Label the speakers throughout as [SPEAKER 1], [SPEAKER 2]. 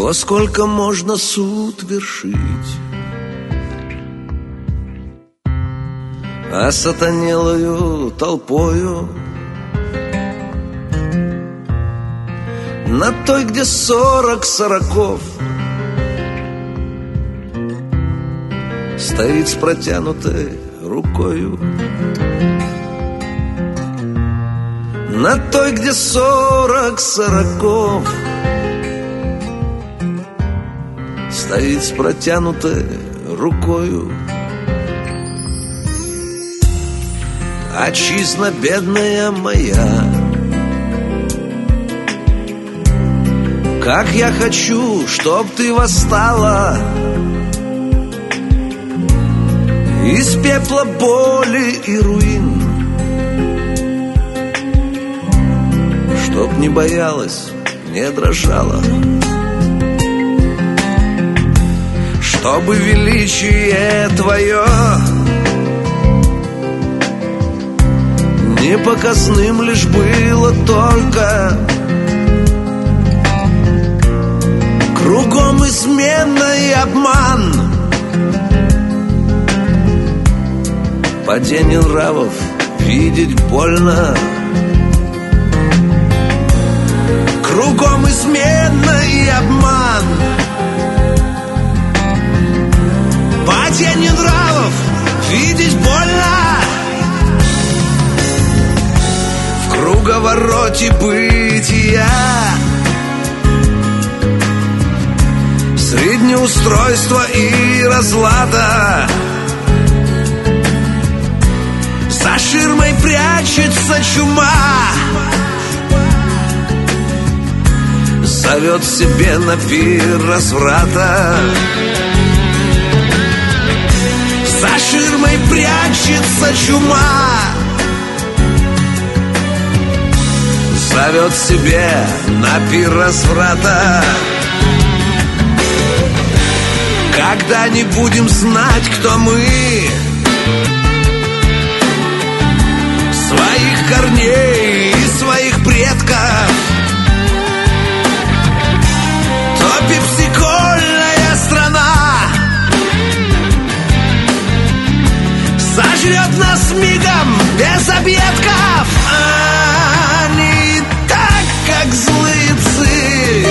[SPEAKER 1] Во сколько можно суд вершить, осатанелою толпою на той, где 40 сороков стоит с протянутой рукою. На той, где 40 сороков стоит с протянутой рукою. Отчизна бедная моя, как я хочу, чтоб ты восстала из пепла боли и руин, чтоб не боялась, не дрожала, чтобы величие твое не показным лишь было только. Кругом измена и обман, падение нравов видеть больно. Кругом измена и обман, падение нравов видеть больно. В круговороте бытия средь неустройства и разлада за ширмой прячется чума, зовет себе на пир разврата. За ширмой прячется чума, зовет себе на пир разврата. Когда не будем знать, кто мы, своих корней и своих предков, то пепсикольная страна сожрет нас мигом без объедков. Они так, как злые псы,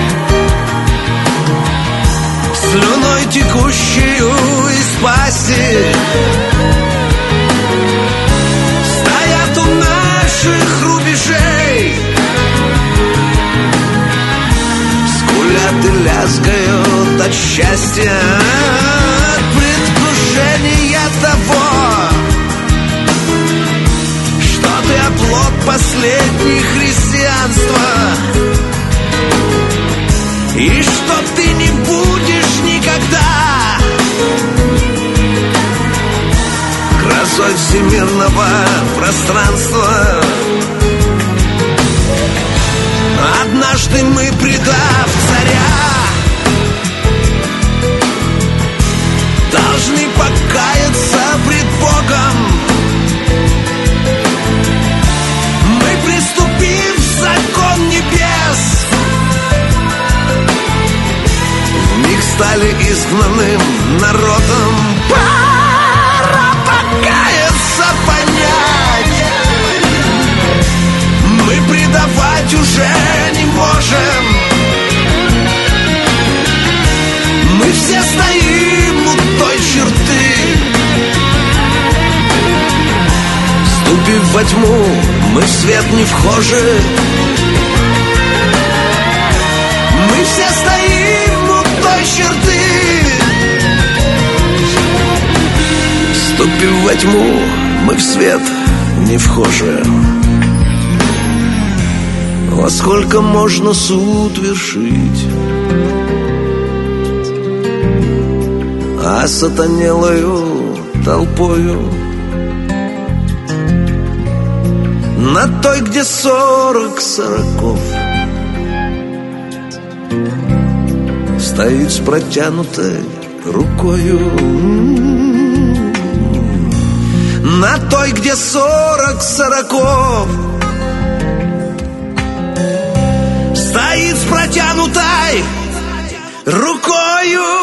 [SPEAKER 1] слюной текущую из пасти, стоят у наших рубежей, скулят и лязгают от счастья, от предвкушения того, что ты оплот последней христианства, и что ты не будешь никогда грозой всемирного пространства. Однажды мы, предав царя, должны покаяться пред Богом. Мы приступим в закон небес, вмиг стали изгнанным народом. Пора покаяться, понять, мы предавать уже не можем. Мы все стоим у той черты, ступив во тьму, мы в свет не вхожи. Мы все стоим у той черты, ступив во тьму, мы в свет не вхожи. Во сколько можно суд вершить, осатанелою толпою на той, где 40 сороков стоит с протянутой рукою. На той, где 40 сороков стоит с протянутой рукою